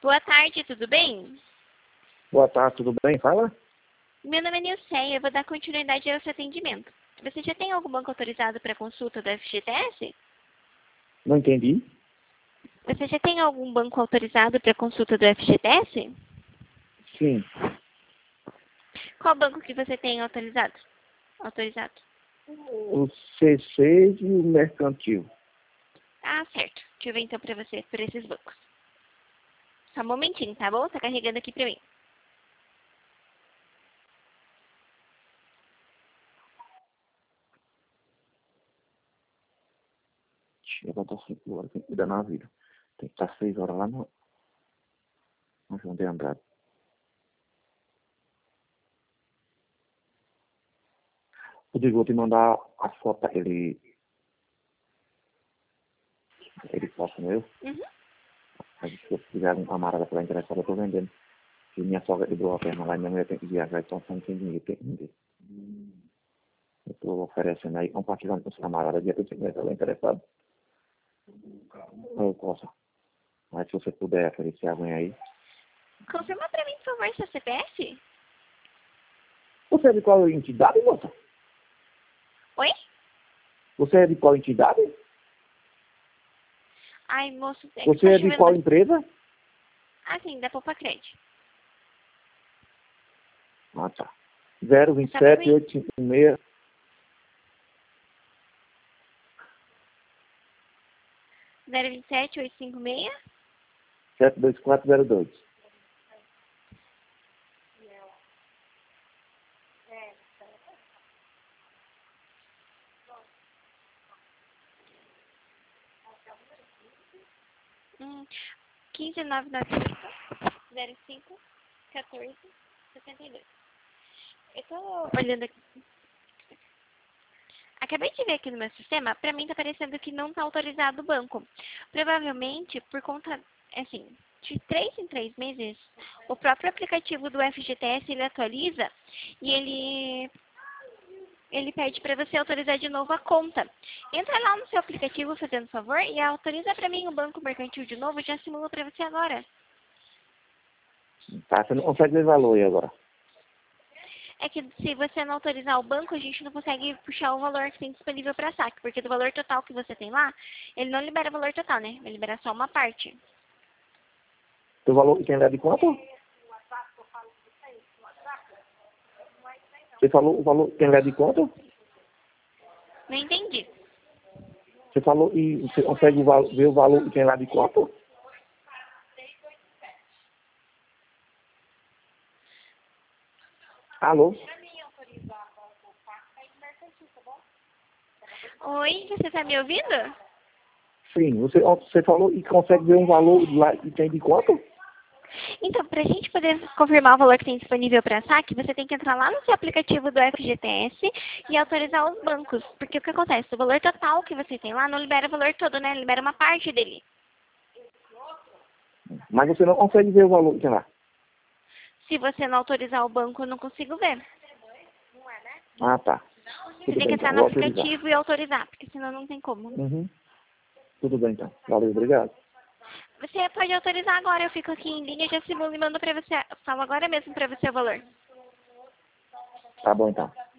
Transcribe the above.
Boa tarde, tudo bem? Boa tarde, tudo bem? Fala. Meu nome é Nilceia, eu vou dar continuidade ao seu atendimento. Você já tem algum banco autorizado para consulta do FGTS? Não entendi. Você já tem algum banco autorizado para consulta do FGTS? Sim. Qual banco que você tem autorizado? O C6 e o Mercantil. Ah, certo. Deixa eu ver então para você, por esses bancos. Só um momentinho, tá bom? Tá carregando aqui para mim. Eu tô 5 horas, tem que cuidar na vida. Tem que estar 6 horas lá no João de Andrade. Eu vou te mandar a foto daquele posto meu. Uhum. Aí se eu tiver uma amarela para interessada, eu tô vendendo. Se minha sogra quebrou a perna lá e minha mulher tem que viajar, então não tem dinheiro, tem que vender. Eu tô oferecendo aí, compartilhando com essa camarada, dia que eu tiver ela interessada. Eu posso. Mas se você puder oferecer alguém aí. Confirma para mim, por favor, seu CPF? Você é de qual entidade, moça? Oi? Você é de qual entidade? Ai, moço, é que Você tá é de chovendo qual bastante. empresa? Ah, sim, da Poupa Crédito. Ah, tá. Tá pra 027 mim? 856 027-856. 72402. Hum, 15998-05-14-72. Eu tô olhando aqui. Acabei de ver aqui no meu sistema, pra mim tá parecendo que não tá autorizado o banco. Provavelmente por conta, assim, de 3 em 3 meses, o próprio aplicativo do FGTS ele atualiza e ele pede para você autorizar de novo a conta. Entra lá no seu aplicativo, fazendo favor, e autoriza para mim o Banco Mercantil de novo, já simulo para você agora. Tá, você não consegue ver valor aí agora. É que se você não autorizar o banco, a gente não consegue puxar o valor que tem disponível para saque, porque do valor total que você tem lá, ele não libera o valor total, né? Ele libera só uma parte. O valor, quem leva de quanto? Você falou o valor, quem leva de quanto? Não entendi. Você falou e você consegue ver o valor de quem leva de quanto? Alô? Oi, você tá me ouvindo? Sim, você falou e consegue ver um valor lá e tem de quanto? Então, para a gente poder confirmar o valor que tem disponível para saque, você tem que entrar lá no seu aplicativo do FGTS e autorizar os bancos. Porque o que acontece? O valor total que você tem lá não libera o valor todo, né? Libera uma parte dele. Mas você não consegue ver o valor que tem lá. Se você não autorizar o banco, eu não consigo ver. Ah, tá. Você Tudo tem que bem então, entrar no vou autorizar. aplicativo e autorizar, porque senão não tem como. Uhum. Tudo bem então. Valeu, obrigado. Você pode autorizar agora, eu fico aqui em linha, já simulo e mando para você. Falo agora mesmo para você o valor. Tá bom então.